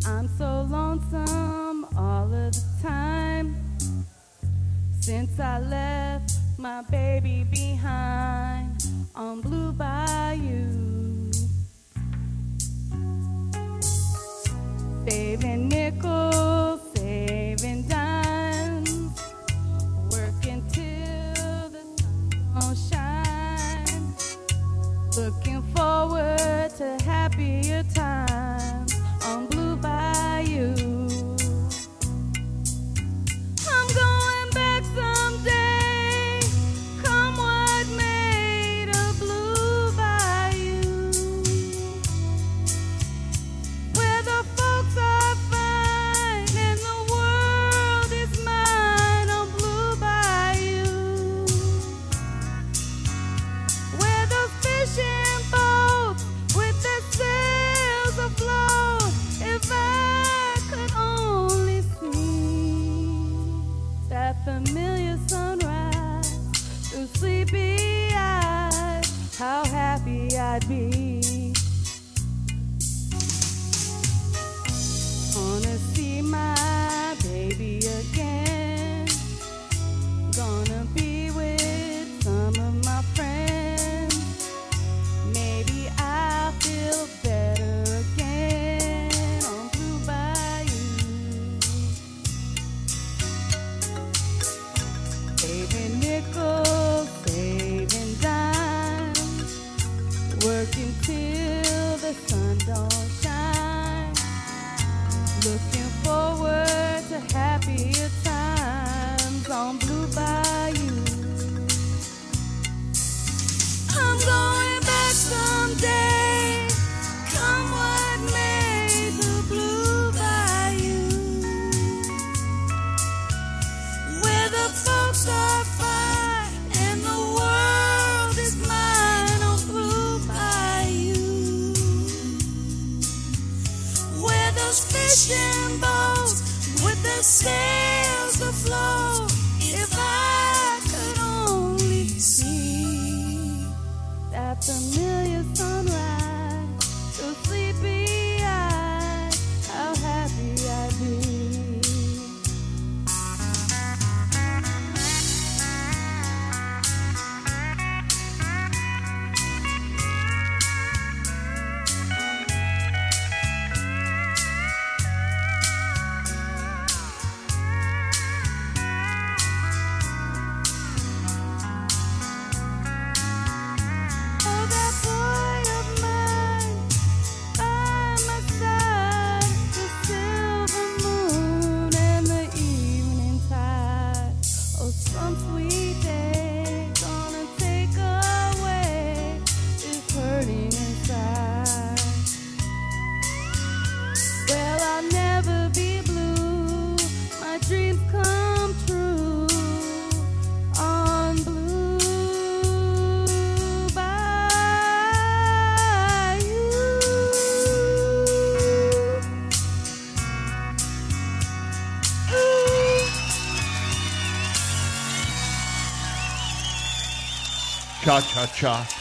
I'm so lonesome all of the time since I left my baby behind on Blue Bayou. Saving nickels, saving dimes, working till the sun won't shine, looking forward to happier times on Blue Bayou. I'm going back someday, come what may, to Blue Bayou, where the folks are fine and the world is mine on Blue Bayou, where the fishing boats with their sails afloat. If I could only see that familiar sunrise through sleepy eyes, how happy I'd be. Wanna see my baby again, gonna be with some of my friends. Maybe I'll feel better again on Blue Bayou. Saving nickels, saving dimes, working till the sun don't shine, looking forward to happier times on Blue Bayou. I'm going back someday, come what may, to Blue Bayou, where the folks are fine and the world is mine on Blue Bayou, where those fishing boats with their sails afloat. If I could only see that familiar sunrise through sleepy eyes, how happy I'd be. Oh, that boy of mine by my side, the silver moon and the evening tide. Oh, some sweet day gonna take away this hurting inside. Well, I'll never be blue, my dreams come true on Blue Bayou. Cha-cha-cha.